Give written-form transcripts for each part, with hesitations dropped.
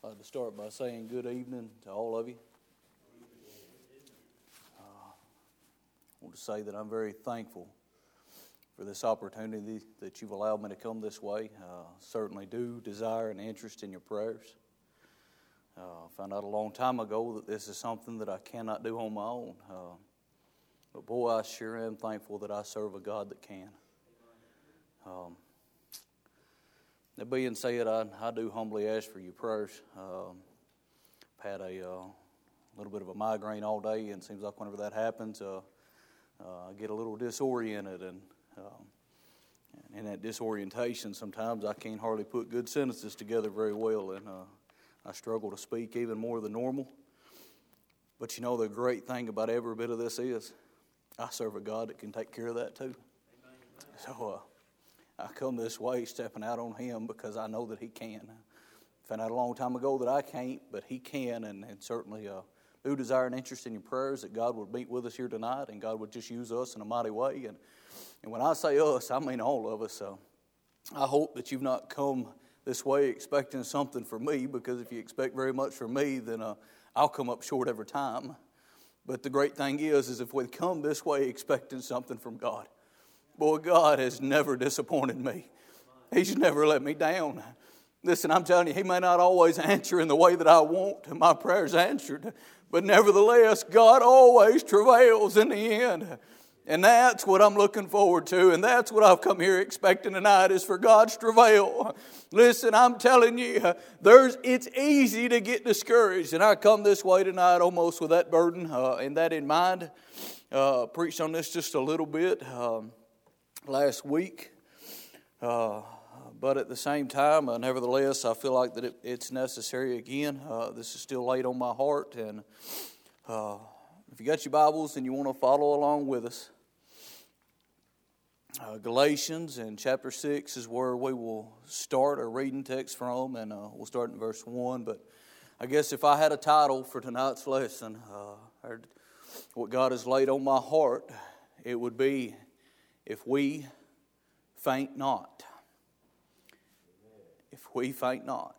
I'd like to start by saying good evening to all of you. I want to say that I'm very thankful for this opportunity that you've allowed me to come this way. Certainly do desire an interest in your prayers. I found out a long time ago that this is something that I cannot do on my own. But boy, I sure am thankful that I serve a God that can. That being said, I do humbly ask for your prayers. I've had a little bit of a migraine all day, and it seems like whenever that happens, I get a little disoriented, and in that disorientation, sometimes I can't hardly put good sentences together very well, and I struggle to speak even more than normal. But you know, the great thing about every bit of this is I serve a God that can take care of that too. So I come this way stepping out on Him because I know that He can. I found out a long time ago that I can't, but He can, and certainly do desire an interest in your prayers that God would meet with us here tonight and God would just use us in a mighty way. And when I say us, I mean all of us. I hope that you've not come this way expecting something from me, because if you expect very much from me, then I'll come up short every time. But the great thing is if we come this way expecting something from God, boy, God has never disappointed me. He's never let me down. Listen, I'm telling you, He may not always answer in the way that I want my prayers answered, but nevertheless, God always travails in the end. And that's what I'm looking forward to, and that's what I've come here expecting tonight, is for God's travail. Listen, I'm telling you, it's easy to get discouraged, and I come this way tonight almost with that burden and that in mind. Preached on this just a little bit last week, but at the same time, nevertheless, I feel like that it's necessary again. This is still laid on my heart, and if you got your Bibles and you want to follow along with us, Galatians and chapter 6 is where we will start our reading text from, and we'll start in verse 1. But I guess if I had a title for tonight's lesson, or what God has laid on my heart, it would be, If We Faint Not. If we faint not.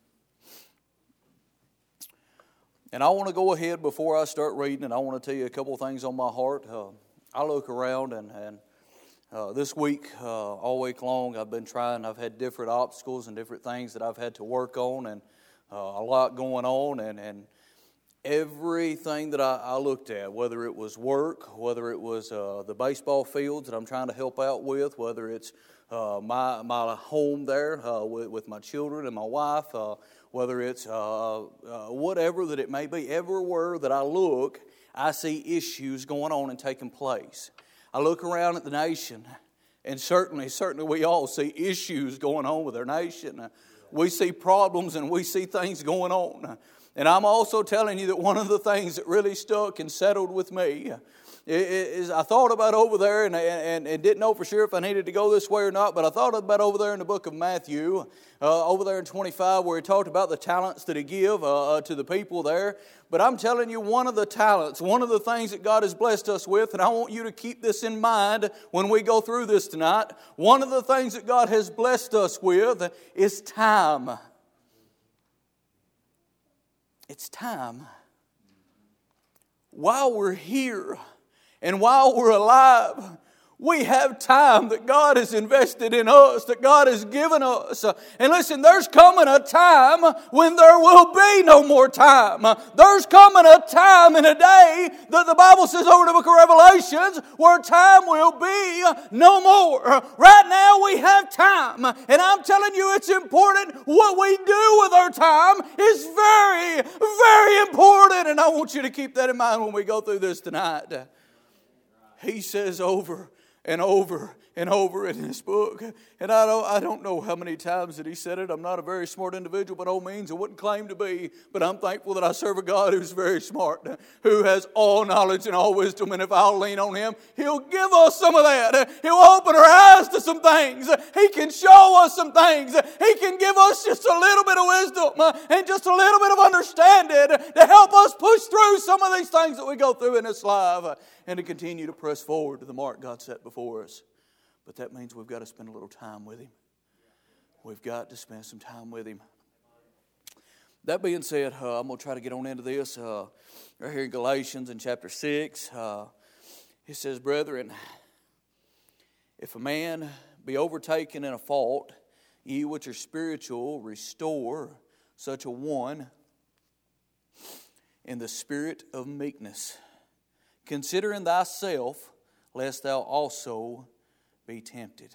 And I want to go ahead before I start reading, and I want to tell you a couple of things on my heart. I look around, and this week, all week long, I've had different obstacles and different things that I've had to work on, and a lot going on, and everything that I looked at, whether it was work, whether it was the baseball fields that I'm trying to help out with, whether it's my home there with my children and my wife, whether it's whatever that it may be, everywhere that I look, I see issues going on and taking place. I look around at the nation, and certainly we all see issues going on with our nation. We see problems and we see things going on. And I'm also telling you that one of the things that really stuck and settled with me is I thought about over there and didn't know for sure if I needed to go this way or not, but I thought about over there in the book of Matthew, over there in 25, where he talked about the talents that he gave to the people there. But I'm telling you, one of the talents, one of the things that God has blessed us with, and I want you to keep this in mind when we go through this tonight, one of the things that God has blessed us with is time. It's time. While we're here and while we're alive, we have time that God has invested in us, that God has given us. And listen, there's coming a time when there will be no more time. There's coming a time and a day that the Bible says over in the book of Revelations where time will be no more. Right now we have time. And I'm telling you, it's important. What we do with our time is very, very important. And I want you to keep that in mind when we go through this tonight. He says over and over and over in this book. And I don't know how many times that he said it. I'm not a very smart individual by no means. I wouldn't claim to be. But I'm thankful that I serve a God who's very smart, who has all knowledge and all wisdom. And if I'll lean on Him, He'll give us some of that. He'll open our eyes to some things. He can show us some things. He can give us just a little bit of wisdom and just a little bit of understanding to help us push through some of these things that we go through in this life and to continue to press forward to the mark God set before us. But that means we've got to spend a little time with Him. We've got to spend some time with Him. That being said, I'm going to try to get on into this. Right here in Galatians in chapter 6, it says, Brethren, if a man be overtaken in a fault, ye which are spiritual, restore such a one in the spirit of meekness, considering thyself, lest thou also be tempted.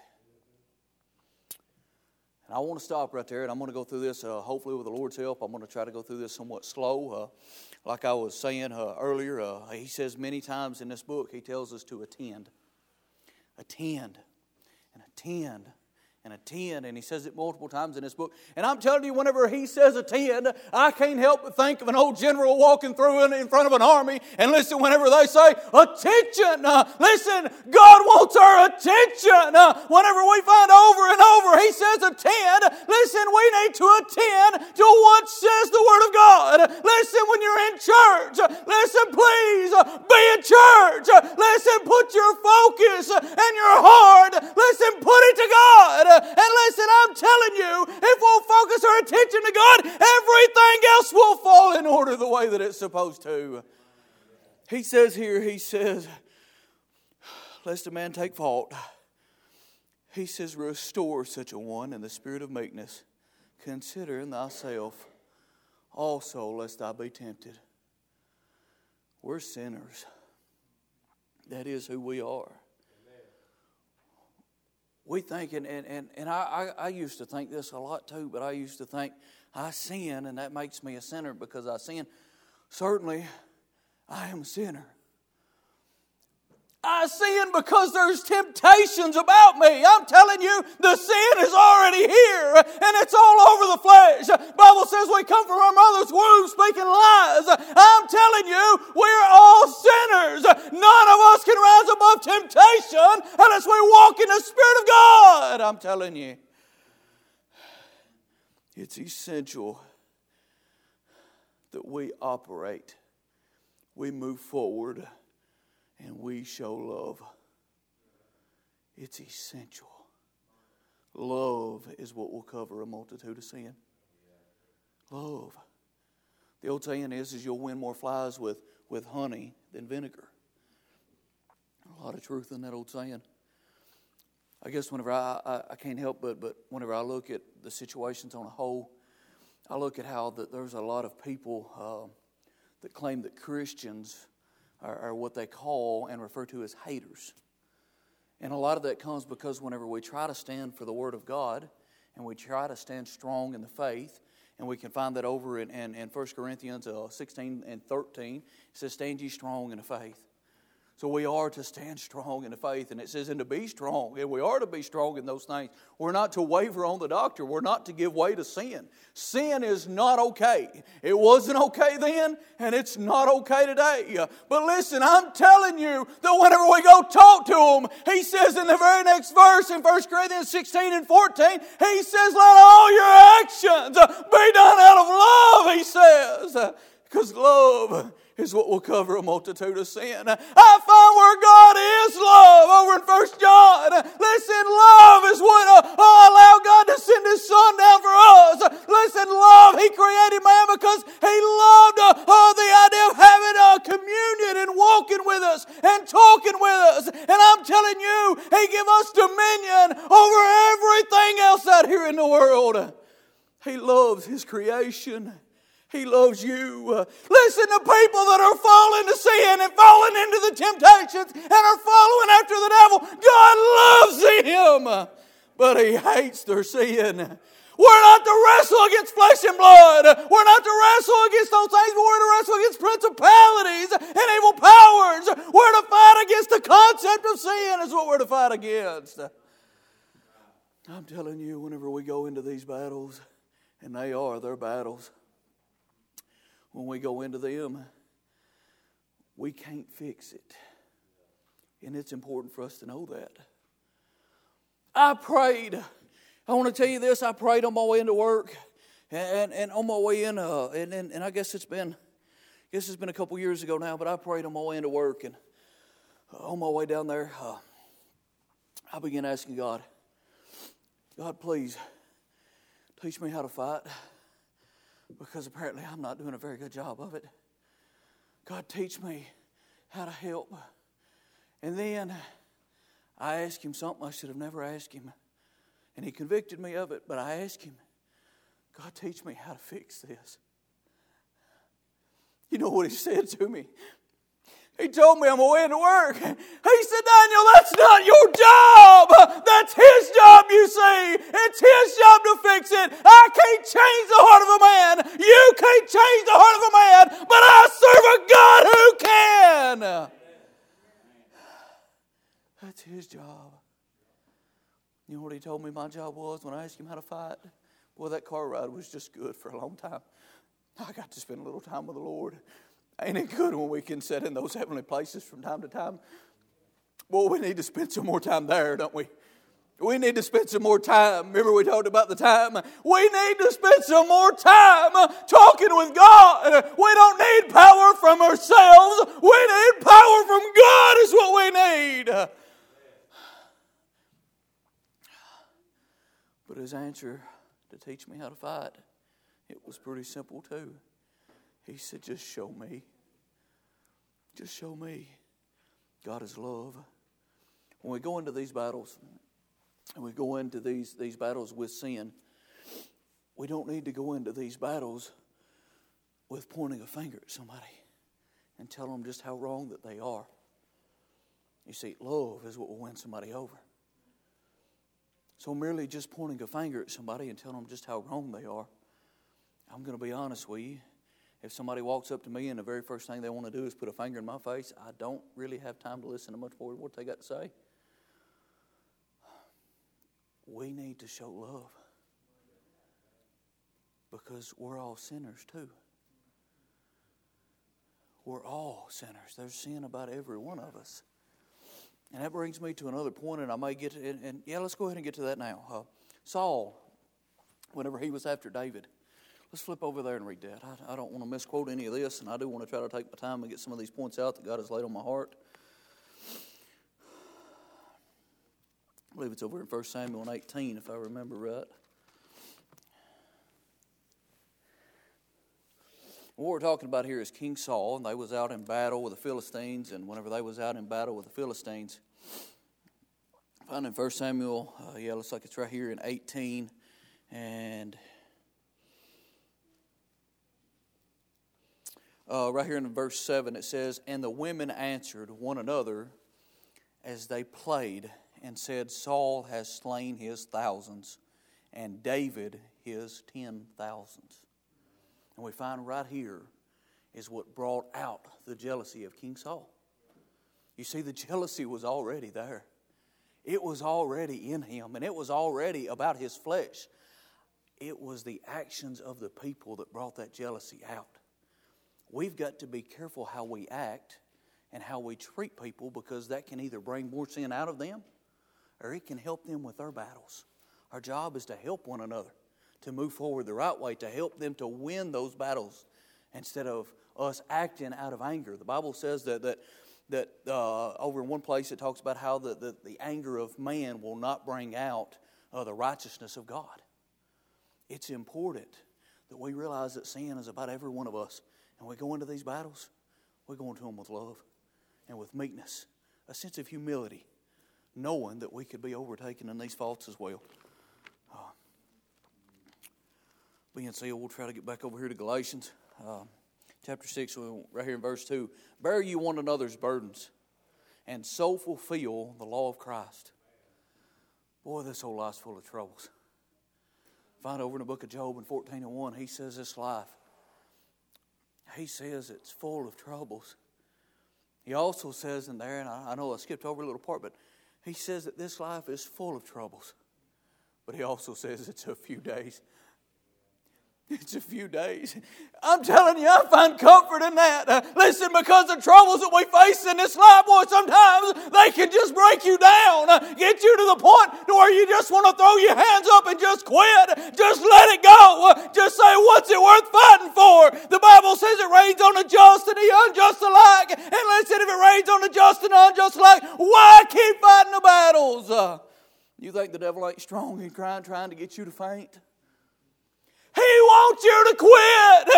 And I want to stop right there, and I'm going to go through this, hopefully with the Lord's help. I'm going to try to go through this somewhat slow. Like I was saying earlier, he says many times in this book, he tells us to attend. Attend, and attend, and attend, and he says it multiple times in this book. And I'm telling you, whenever he says attend, I can't help but think of an old general walking through in front of an army. And listen, whenever they say attention, listen, God wants our attention. Whenever we find over and over he says attend, listen, we need to attend to what says the Word of God. Listen, when you're in church, listen, please be in church. Listen, put your focus and your heart, listen, put it to God. And listen, I'm telling you, if we'll focus our attention to God, everything else will fall in order the way that it's supposed to. He says here, lest a man take fault. He says, restore such a one in the spirit of meekness, considering thyself also, lest thou be tempted. We're sinners. That is who we are. We think, and I used to think this a lot too, but I used to think I sin and that makes me a sinner because I sin. Certainly, I am a sinner. I sin because there's temptations about me. I'm telling you, the sin is already here and it's all over the flesh. The Bible says we come from our mother's womb speaking lies. I'm telling you, we're all sinners. None of us can rise above temptation unless we walk in the Spirit of God. I'm telling you. It's essential that we operate, we move forward, and we show love. It's essential. Love is what will cover a multitude of sin. Love. The old saying is you'll win more flies with honey than vinegar. A lot of truth in that old saying. I guess whenever I can't help but whenever I look at the situations on a whole, I look at how that there's a lot of people that claim that Christians are what they call and refer to as haters. And a lot of that comes because whenever we try to stand for the Word of God and we try to stand strong in the faith, and we can find that over in 1 Corinthians 16 and 13, it says, stand ye strong in the faith. So we are to stand strong in the faith. And it says, and to be strong. And we are to be strong in those things. We're not to waver on the doctrine. We're not to give way to sin. Sin is not okay. It wasn't okay then, and it's not okay today. But listen, I'm telling you that whenever we go talk to him, he says in the very next verse in 1 Corinthians 16 and 14, he says, let all your actions be done out of love, he says. Because love is what will cover a multitude of sin. I find where God is love over in 1 John. Listen, love is what allowed God to send His Son down for us. Listen, love, He created man because He loved the idea of having a communion and walking with us and talking with us. And I'm telling you, He gave us dominion over everything else out here in the world. He loves His creation. He loves you. Listen to people that are falling to sin and falling into the temptations and are following after the devil. God loves them, but He hates their sin. We're not to wrestle against flesh and blood. We're not to wrestle against those things, but we're to wrestle against principalities and evil powers. We're to fight against the concept of sin is what we're to fight against. I'm telling you, whenever we go into these battles, and they're battles, when we go into them, we can't fix it. And it's important for us to know that. I prayed. I want to tell you this. I prayed on my way into work. And on my way in, and I guess it's been a couple years ago now, but I prayed on my way into work. And on my way down there, I began asking God, God, please teach me how to fight. because apparently I'm not doing a very good job of it. God, teach me how to help. And then I asked Him something I should have never asked Him. And He convicted me of it, but I asked Him, God, teach me how to fix this. You know what He said to me? He told me I'm going to work. He said, Daniel, that's not your job. That's His job, you see. It's His job to fix it. I can't change the heart of a man. You can't change the heart of a man. But I serve a God who can. That's His job. You know what He told me my job was when I asked Him how to fight? Boy, that car ride was just good for a long time. I got to spend a little time with the Lord. Ain't it good when we can sit in those heavenly places from time to time? Boy, we need to spend some more time there, don't we? We need to spend some more time. Remember we talked about the time? We need to spend some more time talking with God. We don't need power from ourselves. We need power from God is what we need. But His answer to teach me how to fight, it was pretty simple too. He said, just show me. Just show me. God is love. When we go into these battles, and we go into these battles with sin, we don't need to go into these battles with pointing a finger at somebody and tell them just how wrong that they are. You see, love is what will win somebody over. So merely just pointing a finger at somebody and telling them just how wrong they are, I'm going to be honest with you. If somebody walks up to me and the very first thing they want to do is put a finger in my face, I don't really have time to listen to much more of what they got to say. We need to show love because we're all sinners too. We're all sinners. There's sin about every one of us. And that brings me to another point, and I may get to it. And let's go ahead and get to that now. Saul, whenever he was after David. Let's flip over there and read that. I don't want to misquote any of this, and I do want to try to take my time and get some of these points out that God has laid on my heart. I believe it's over in 1 Samuel 18, if I remember right. What we're talking about here is King Saul, and they was out in battle with the Philistines, and whenever they was out in battle with the Philistines, I find in 1 Samuel, looks like it's right here in 18, and right here in verse 7 it says, and the women answered one another as they played and said, Saul has slain his thousands and David his 10,000s. And we find right here is what brought out the jealousy of King Saul. You see, the jealousy was already there. It was already in him, and it was already about his flesh. It was the actions of the people that brought that jealousy out. We've got to be careful how we act and how we treat people, because that can either bring more sin out of them or it can help them with their battles. Our job is to help one another, to move forward the right way, to help them to win those battles instead of us acting out of anger. The Bible says that over in one place it talks about how the anger of man will not bring out the righteousness of God. It's important that we realize that sin is about every one of us. And we go into these battles, we go into them with love and with meekness, a sense of humility, knowing that we could be overtaken in these faults as well. Being sealed, we'll try to get back over here to Galatians. Chapter 6, right here in verse 2. Bear you one another's burdens, and so fulfill the law of Christ. Boy, this whole life's full of troubles. Find over in the book of Job in 14:1, he says this life, he says it's full of troubles. He also says in there, and I know I skipped over a little part, but he says that this life is full of troubles. But he also says it's a few days. It's a few days. I'm telling you, I find comfort in that. Listen, because the troubles that we face in this life, boy, sometimes they can just break you down, get you to the point to where you just want to throw your hands up and just quit. Just let it go. Just say, what's it worth fighting for? The Bible says it rains on the just and the unjust alike. And listen, if it rains on the just and the unjust alike, why keep fighting the battles? You think the devil ain't strong and trying to get you to faint? He wants you to quit.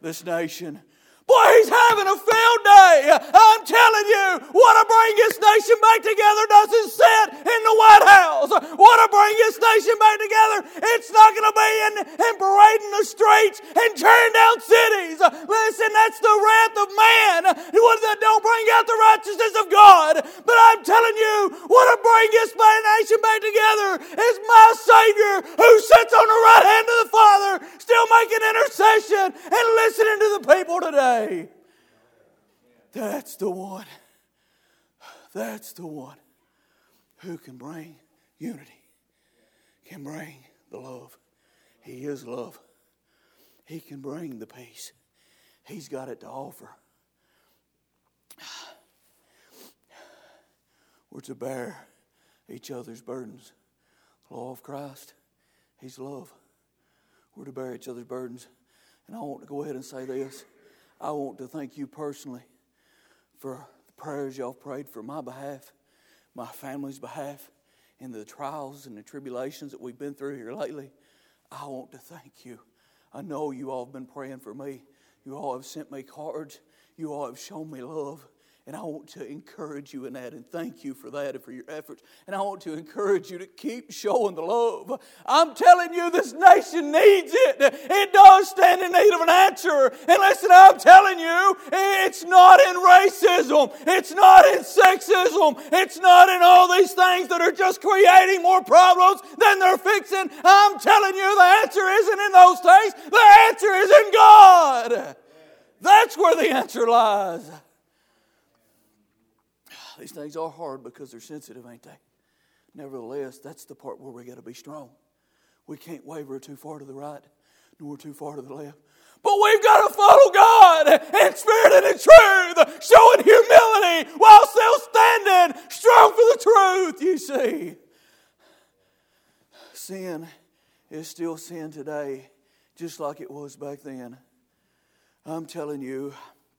this nation. Boy, he's having a field day. I'm telling you, what to bring this nation back together doesn't sit in the White House. What to bring this nation back together, it's not going to be in parading the streets and tearing down cities. Listen, that's the wrath of man that don't bring out the righteousness of God. But I'm telling you, what to bring this nation back together is my Savior who sits on the right hand of the Father, still making intercession and listening to the people today. That's the one. That's the one who can bring unity, can bring the love. He is love. He can bring the peace. He's got it to offer. We're to bear each other's burdens. The law of Christ, He's love. We're to bear each other's burdens. And I want to go ahead and say this. I want to thank you personally for the prayers y'all prayed for my behalf, my family's behalf, in the trials and the tribulations that we've been through here lately. I want to thank you. I know you all have been praying for me. You all have sent me cards. You all have shown me love. And I want to encourage you in that and thank you for that and for your efforts. And I want to encourage you to keep showing the love. I'm telling you, this nation needs it. It does stand in need of an answer. And listen, I'm telling you, it's not in racism. It's not in sexism. It's not in all these things that are just creating more problems than they're fixing. I'm telling you, the answer isn't in those things. The answer is in God. That's where the answer lies. These things are hard because they're sensitive, ain't they? Nevertheless, that's the part where we got to be strong. We can't waver too far to the right, nor too far to the left. But we've got to follow God in spirit and in truth, showing humility while still standing strong for the truth, you see. Sin is still sin today, just like it was back then. I'm telling you,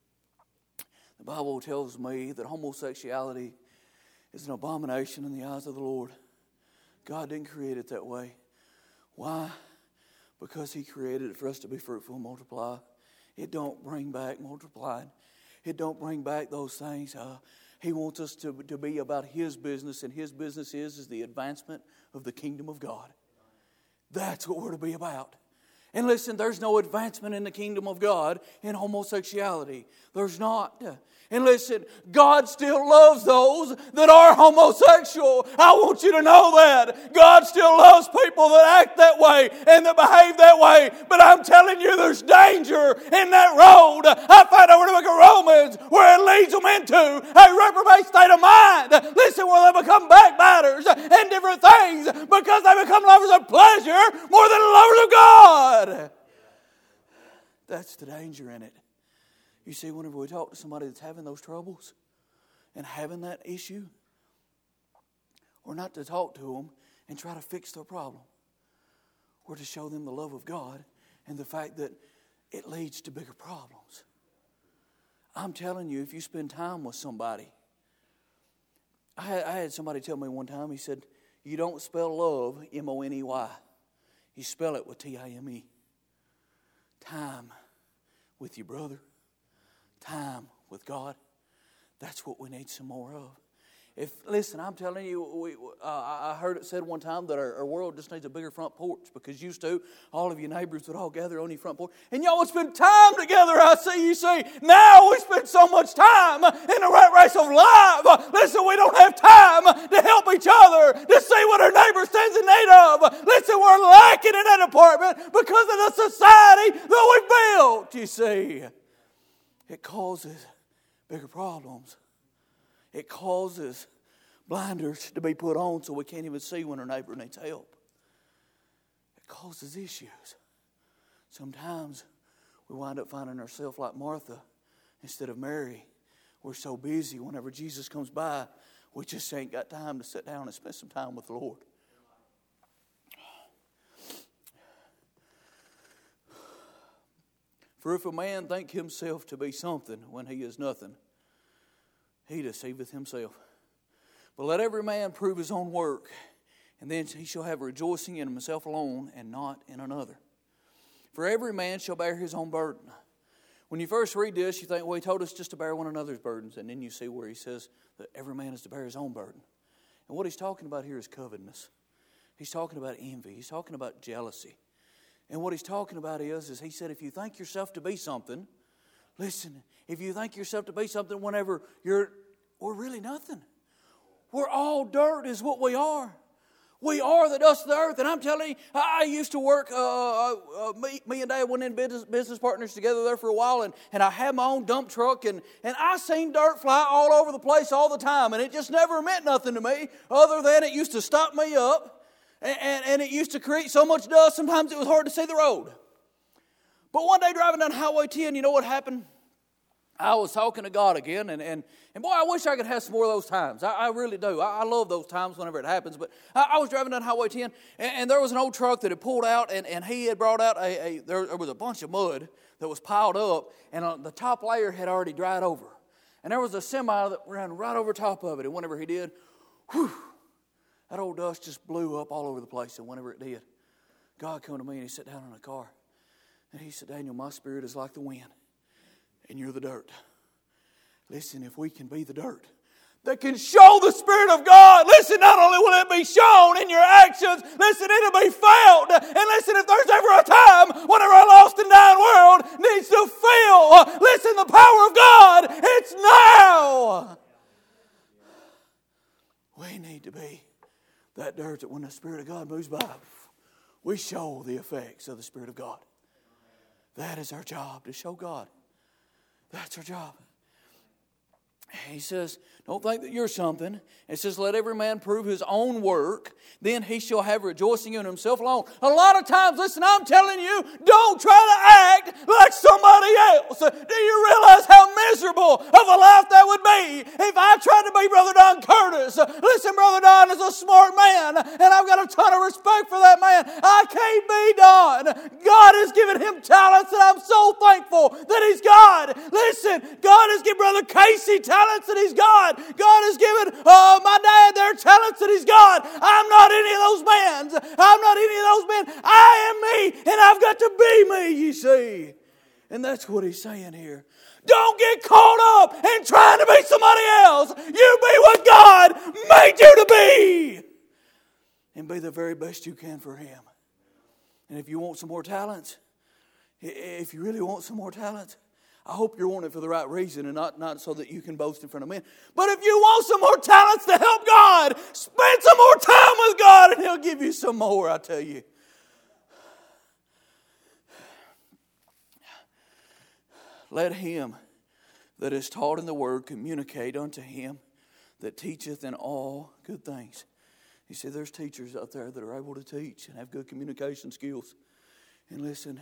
the Bible tells me that homosexuality is an abomination in the eyes of the Lord. God didn't create it that way. Why? Because He created it for us to be fruitful and multiply. It don't bring back multiplying. It don't bring back those things. He wants us to be about His business, and His business is the advancement of the kingdom of God. That's what we're to be about. And listen, there's no advancement in the kingdom of God in homosexuality. There's not. And listen, God still loves those that are homosexual. I want you to know that. God still loves people that act that way and that behave that way. But I'm telling you, there's danger in that road. I find over in the book of Romans where it leads them into a reprobate state of mind. Listen, where they become backbiters and different things because they become lovers of pleasure more than lovers of God. That's the danger in it. You see, whenever we talk to somebody that's having those troubles and having that issue, we're not to talk to them and try to fix their problem. We're to show them the love of God and the fact that it leads to bigger problems. I'm telling you, if you spend time with somebody, I had somebody tell me one time, he said, you don't spell love, M-O-N-E-Y. You spell it with T-I-M-E. Time with your brother. Time with God. That's what we need some more of. Listen, I'm telling you, I heard it said one time that our world just needs a bigger front porch because used to, all of your neighbors would all gather on your front porch and y'all would spend time together. You see, now we spend so much time in the rat race of life. Listen, we don't have time to help each other, to see what our neighbor stands in need of. Listen, we're lacking in that department because of the society that we've built, you see. It causes bigger problems. It causes blinders to be put on so we can't even see when our neighbor needs help. It causes issues. Sometimes we wind up finding ourselves like Martha instead of Mary. We're so busy whenever Jesus comes by, we just ain't got time to sit down and spend some time with the Lord. For if a man think himself to be something when he is nothing, he deceiveth himself. But let every man prove his own work, and then he shall have rejoicing in himself alone and not in another. For every man shall bear his own burden. When you first read this, you think, well, he told us just to bear one another's burdens. And then you see where he says that every man is to bear his own burden. And what he's talking about here is covetousness. He's talking about envy. He's talking about jealousy. And what he's talking about is he said, if you think yourself to be something, listen, if you think yourself to be something whenever we're really nothing. We're all dirt is what we are. We are the dust of the earth. And I'm telling you, I used to work, me and Dad went in business partners together there for a while, and I had my own dump truck, and I seen dirt fly all over the place all the time, and it just never meant nothing to me other than it used to stop me up, and it used to create so much dust, sometimes it was hard to see the road. But one day driving down Highway 10, you know what happened? I was talking to God again, and boy, I wish I could have some more of those times. I really do. I love those times whenever it happens. But I was driving down Highway 10, and there was an old truck that had pulled out, and he had brought out there was a bunch of mud that was piled up, and the top layer had already dried over. And there was a semi that ran right over top of it, and whenever he did, whew, that old dust just blew up all over the place. And whenever it did, God came to me, and he sat down in the car, and he said, Daniel, my spirit is like the wind, and you're the dirt. Listen, if we can be the dirt that can show the Spirit of God, listen, not only will it be shown in your actions, listen, it'll be felt. And listen, if there's ever a time whenever a lost and dying world needs to feel, listen, the power of God, it's now. We need to be that dirt that when the Spirit of God moves by, we show the effects of the Spirit of God. That is our job, to show God. That's our job. He says, don't think that you're something. It says, let every man prove his own work. Then he shall have rejoicing in himself alone. A lot of times, listen, I'm telling you, don't try to act like somebody else. Do you realize how miserable of a life that would be if I tried to be Brother Don Curtis? Listen, Brother Don is a smart man, and I've got a ton of respect for that man. I can't be Don. God has given him talents, and I'm so thankful that he's God. Listen, God has given Brother Casey talents that he's God. God has given my dad their talents that he's God. I'm not any of those men. I'm not any of those men. I am me, and I've got to be me, you see. And that's what he's saying here. Don't get caught up in trying to be somebody else. You be what God made you to be. And be the very best you can for Him. And if you want some more talents, if you really want some more talents, I hope you're wanting it for the right reason and not so that you can boast in front of men. But if you want some more talents to help God, spend some more time with God and He'll give you some more, I tell you. Let him that is taught in the word communicate unto him that teacheth in all good things. You see, there's teachers out there that are able to teach and have good communication skills. And listen,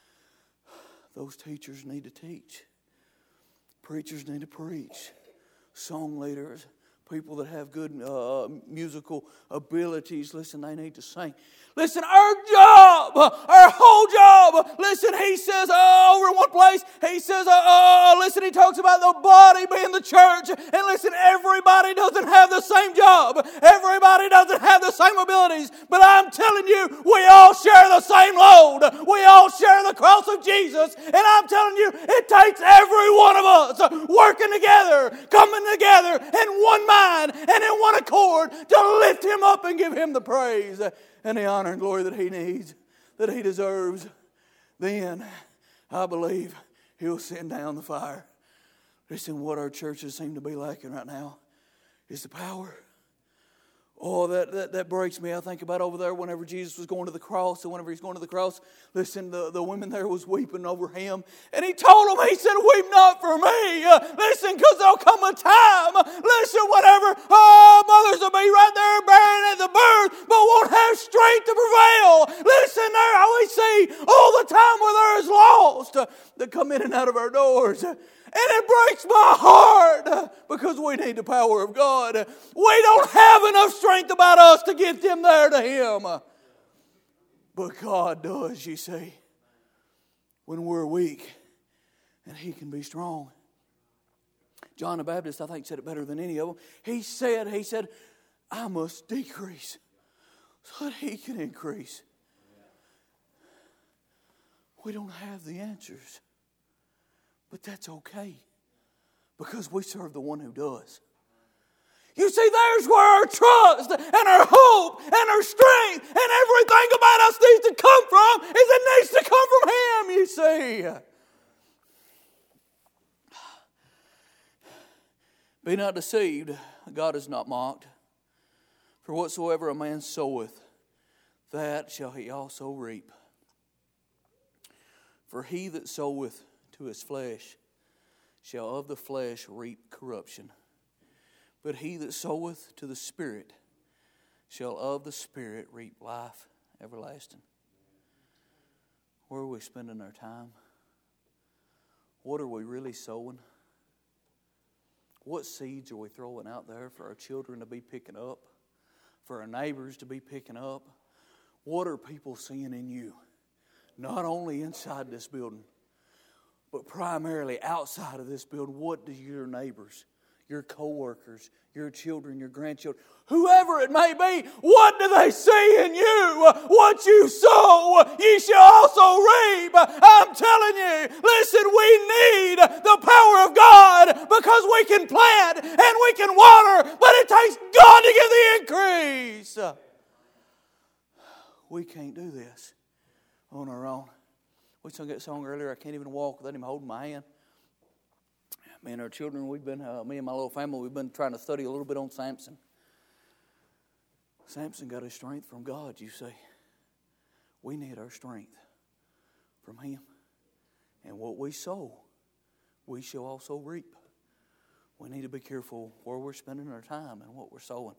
those teachers need to teach. Preachers need to preach. Song leaders, people that have good musical abilities, listen, they need to sing. Listen, our job, our whole job, listen, he says over in one place, he says, listen, he talks about the body being the church. And listen, everybody doesn't have the same job. Everybody doesn't have the same abilities. But I'm telling you, we all share the same load. We all share the cross of Jesus. And I'm telling you, it takes every one of us working together, coming together in one mind and in one accord to lift Him up and give Him the praise and the honor and glory that He needs, that He deserves. Then I believe He'll send down the fire. Listen, what our churches seem to be lacking right now is the power. Oh, that breaks me. I think about over there whenever Jesus was going to the cross, and whenever He's going to the cross, listen, the women there was weeping over Him. And He told them, He said, weep not for me. Listen, because there'll come a time, listen, whenever mothers will be right there bearing at the birth, but won't have strength to prevail. Listen, there we see all the time where there is lost that come in and out of our doors. And it breaks my heart because we need the power of God. We don't have enough strength about us to get them there to Him. But God does, you see. When we're weak and He can be strong. John the Baptist, I think, said it better than any of them. He said, I must decrease so that He can increase. We don't have the answers. But that's okay, because we serve the one who does. You see, there's where our trust and our hope and our strength and everything about us needs to come from, is it needs to come from Him, you see. Be not deceived, God is not mocked. For whatsoever a man soweth, that shall he also reap. For he that soweth to his flesh shall of the flesh reap corruption. But he that soweth to the Spirit shall of the Spirit reap life everlasting. Where are we spending our time? What are we really sowing? What seeds are we throwing out there for our children to be picking up? For our neighbors to be picking up? What are people seeing in you? Not only inside this building, but primarily outside of this building. What do your neighbors, your co-workers, your children, your grandchildren, whoever it may be, what do they see in you? What you sow, ye shall also reap. I'm telling you, listen, we need the power of God, because we can plant and we can water, but it takes God to give the increase. We can't do this on our own. We sung that song earlier, I can't even walk without Him holding my hand. Me and our children, me and my little family, we've been trying to study a little bit on Samson. Samson got his strength from God, you see. We need our strength from Him. And what we sow, we shall also reap. We need to be careful where we're spending our time and what we're sowing.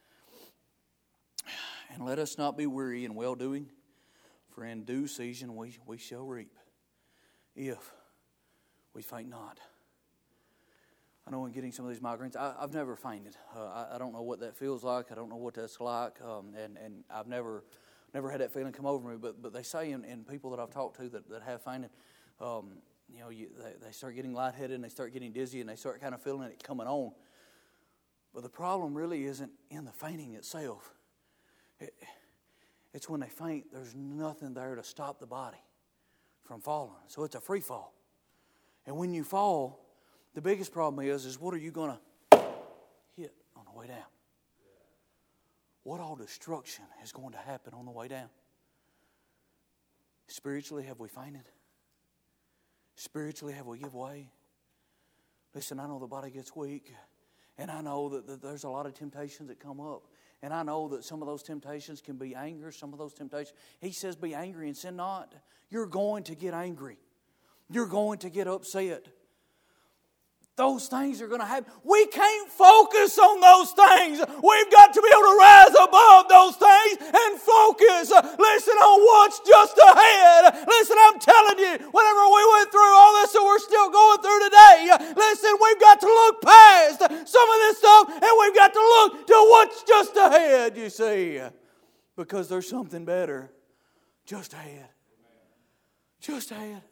And let us not be weary in well-doing, for in due season we shall reap, if we faint not. I know in getting some of these migraines, I've never fainted. I don't know what that feels like. I don't know what that's like. And I've never had that feeling come over me. But they say in people that I've talked to that have fainted, they start getting lightheaded and they start getting dizzy and they start kind of feeling it coming on. But the problem really isn't in the fainting itself. It's when they faint, there's nothing there to stop the body from falling. So it's a free fall. And when you fall, the biggest problem is what are you going to hit on the way down? What all destruction is going to happen on the way down? Spiritually, have we fainted? Spiritually, have we give way? Listen, I know the body gets weak, and I know that there's a lot of temptations that come up. And I know that some of those temptations can be anger, some of those temptations. He says, be angry and sin not. You're going to get angry. You're going to get upset. Those things are going to happen. We can't focus on those things. We've got to be able to rise above those things and focus. Listen on what's just ahead. Listen, I'm telling you, whenever we went through all this that we're still going through today, listen, we've got to look past some of this stuff and we've got to look to what's just ahead, you see. Because there's something better just ahead. Just ahead.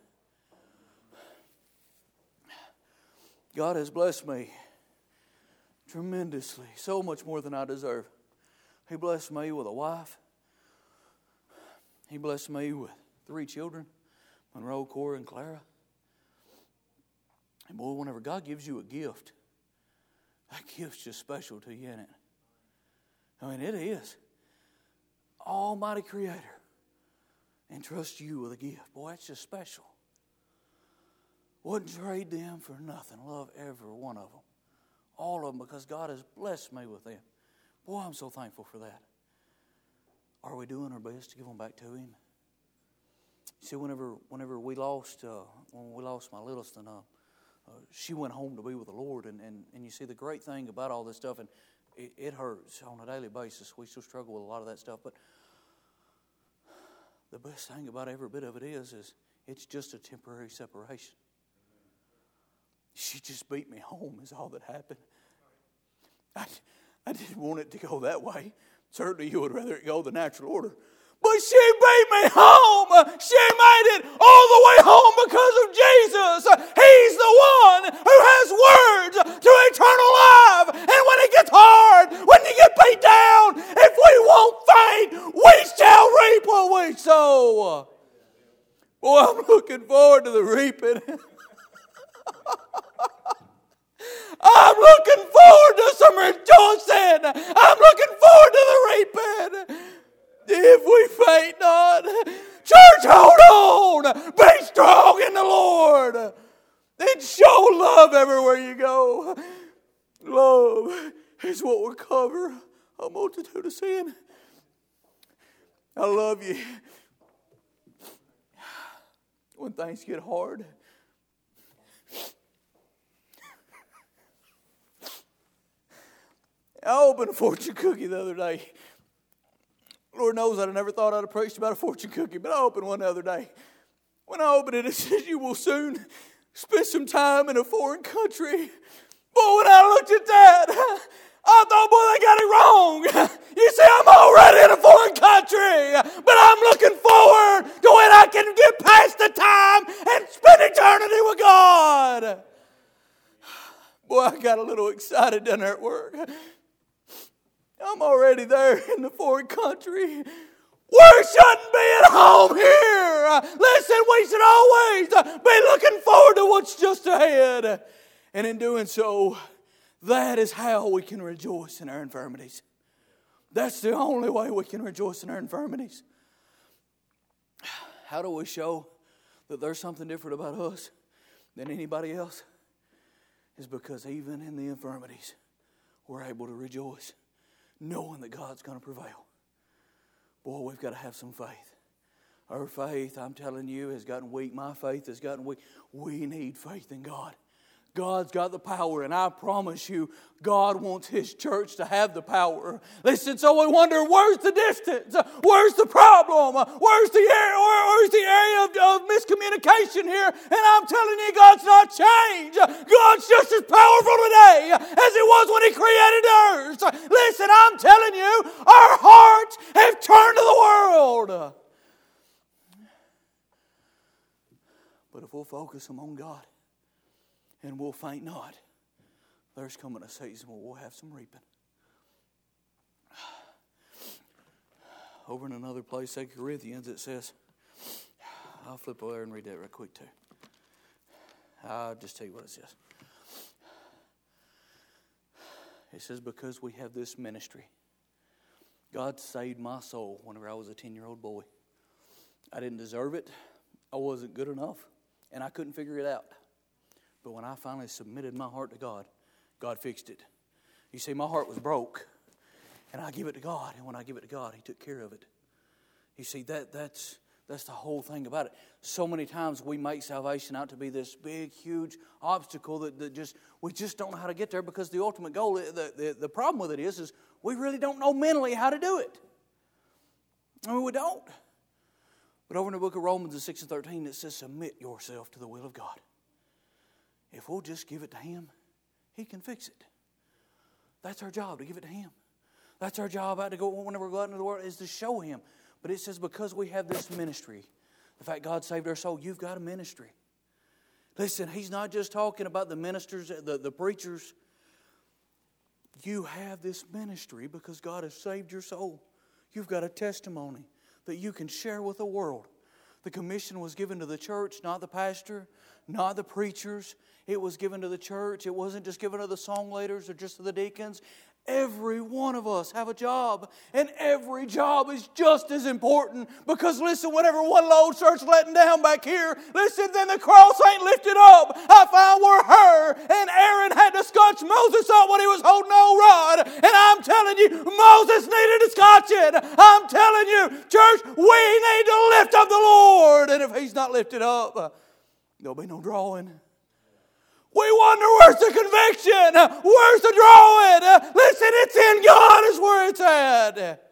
God has blessed me tremendously, so much more than I deserve. He blessed me with a wife. He blessed me with 3 children, Monroe, Cora, and Clara. And boy, whenever God gives you a gift, that gift's just special to you, isn't it? I mean, it is. Almighty Creator entrusts you with a gift. Boy, that's just special. Wouldn't trade them for nothing. Love every one of them. All of them, because God has blessed me with them. Boy, I'm so thankful for that. Are we doing our best to give them back to Him? See, whenever we lost my littlest, she went home to be with the Lord. And you see, the great thing about all this stuff, and it hurts on a daily basis. We still struggle with a lot of that stuff. But the best thing about every bit of it is it's just a temporary separation. She just beat me home is all that happened. I didn't want it to go that way. Certainly you would rather it go the natural order. But she beat me home. She made it all the way home because of Jesus. He's the one who has words to eternal life. And when it gets hard, when you get beat down, if we won't faint, we shall reap what we sow. Boy, I'm looking forward to the reaping. reaping. I'm looking forward to the reaping. If we faint not. Church, hold on. Be strong in the Lord. And show love everywhere you go. Love is what will cover a multitude of sin. I love you. When things get hard, I opened a fortune cookie the other day. Lord knows I'd never thought I'd have preached about a fortune cookie, but I opened one the other day. When I opened it, it says, you will soon spend some time in a foreign country. Boy, when I looked at that, I thought, boy, they got it wrong. You see, I'm already in a foreign country, but I'm looking forward to when I can get past the time and spend eternity with God. Boy, I got a little excited down there at work. I'm already there in the foreign country. We shouldn't be at home here. Listen, we should always be looking forward to what's just ahead. And in doing so, that is how we can rejoice in our infirmities. That's the only way we can rejoice in our infirmities. How do we show that there's something different about us than anybody else? Is because even in the infirmities, we're able to rejoice, knowing that God's going to prevail. Boy, we've got to have some faith. Our faith, I'm telling you, has gotten weak. My faith has gotten weak. We need faith in God. God's got the power, and I promise you, God wants His church to have the power. Listen, so we wonder, where's the distance? Where's the problem? Where's the area of miscommunication here? And I'm telling you, God's not changed. God's just as powerful today as He was when He created earth. Listen, I'm telling you, our hearts have turned to the world. But if we'll focus them on God, and we'll faint not, there's coming a season where we'll have some reaping. Over in another place, 2 Corinthians, it says, I'll flip over there and read that real quick too. I'll just tell you what it says. It says, because we have this ministry. God saved my soul whenever I was a 10-year-old boy. I didn't deserve it. I wasn't good enough. And I couldn't figure it out. But when I finally submitted my heart to God, God fixed it. You see, my heart was broke, and I give it to God. And when I give it to God, He took care of it. You see, that's the whole thing about it. So many times we make salvation out to be this big, huge obstacle that we just don't know how to get there, because the ultimate goal, the problem with it is we really don't know mentally how to do it. I mean, we don't. But over in the book of Romans, 6:13, it says, submit yourself to the will of God. If we'll just give it to Him, He can fix it. That's our job, to give it to Him. That's our job whenever we go out into the world, is to show Him. But it says, because we have this ministry, the fact God saved our soul, you've got a ministry. Listen, He's not just talking about the ministers, the preachers. You have this ministry because God has saved your soul. You've got a testimony that you can share with the world. The commission was given to the church, not the pastor, not the preachers. It was given to the church. It wasn't just given to the song leaders or just to the deacons. Every one of us have a job, and every job is just as important, because listen, whenever one load starts letting down back here, listen, then the cross ain't lifted up. I found where Hur and Aaron had to scotch Moses up when he was holding no rod, and I'm telling you, Moses needed to scotch it. I'm telling you, church, we need to lift up the Lord, and if He's not lifted up, there'll be no drawing. We wonder, where's the conviction? Where's the drawing? Listen, it's in God is where it's at.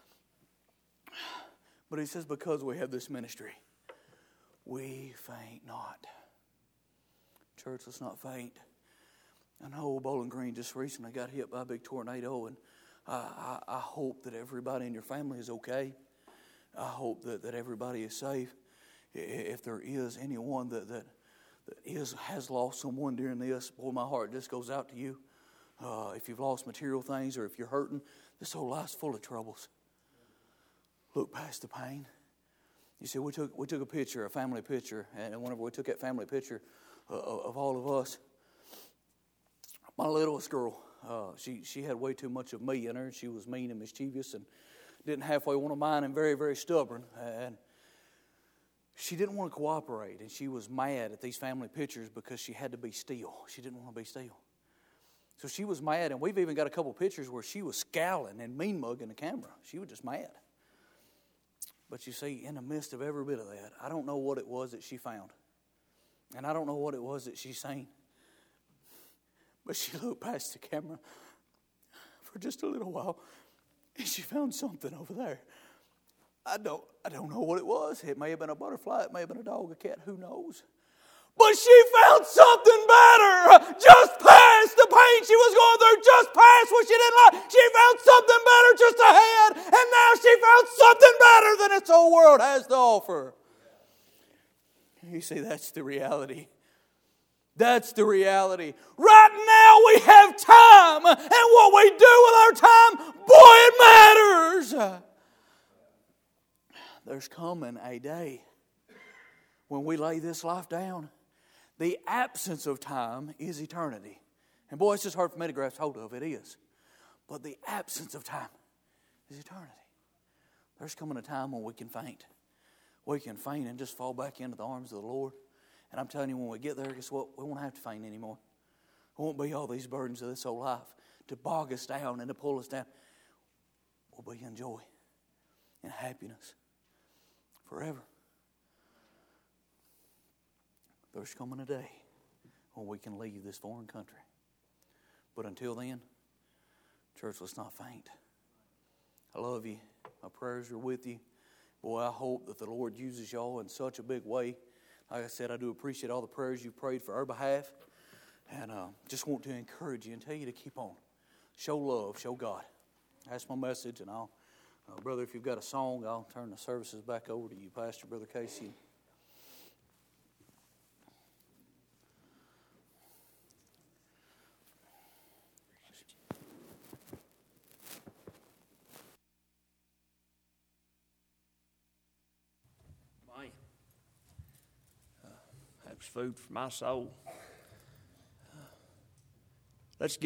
But He says, because we have this ministry, we faint not. Church, let's not faint. I know Bowling Green just recently got hit by a big tornado, and I hope that everybody in your family is okay. I hope that everybody is safe. If there is anyone that has lost someone during this, boy, my heart just goes out to you. If you've lost material things, or if you're hurting, this whole life's full of troubles. Look past the pain. You see, we took a picture, a family picture, and whenever we took that family picture of all of us, my littlest girl, She had way too much of me in her. She was mean and mischievous and didn't halfway want to mind and very, very stubborn. And she didn't want to cooperate, and she was mad at these family pictures because she had to be still. She didn't want to be still. So she was mad, and we've even got a couple pictures where she was scowling and mean-mugging the camera. She was just mad. But you see, in the midst of every bit of that, I don't know what it was that she found. And I don't know what it was that she seen. But she looked past the camera for just a little while, and she found something over there. I don't know what it was. It may have been a butterfly. It may have been a dog, a cat. Who knows? But she found something better just past the pain she was going through, just past what she didn't like. She found something better just ahead, and now she found something better than this whole world has to offer. You see, that's the reality. That's the reality. Right now we have time, and what we do with our time, boy, it matters. There's coming a day when we lay this life down. The absence of time is eternity. And boy, it's just hard for me to grasp hold of. It is. But the absence of time is eternity. There's coming a time when we can faint. We can faint and just fall back into the arms of the Lord. And I'm telling you, when we get there, guess what? We won't have to faint anymore. It won't be all these burdens of this whole life to bog us down and to pull us down. We'll be in joy and happiness forever. There's coming a day when we can leave this foreign country. But until then, church, let's not faint. I love you. My prayers are with you. Boy, I hope that the Lord uses y'all in such a big way. Like I said, I do appreciate all the prayers you've prayed for our behalf. And just want to encourage you and tell you to keep on. Show love, show God. That's my message. And brother, if you've got a song, I'll turn the services back over to you, Pastor, Brother Casey. That was food for my soul.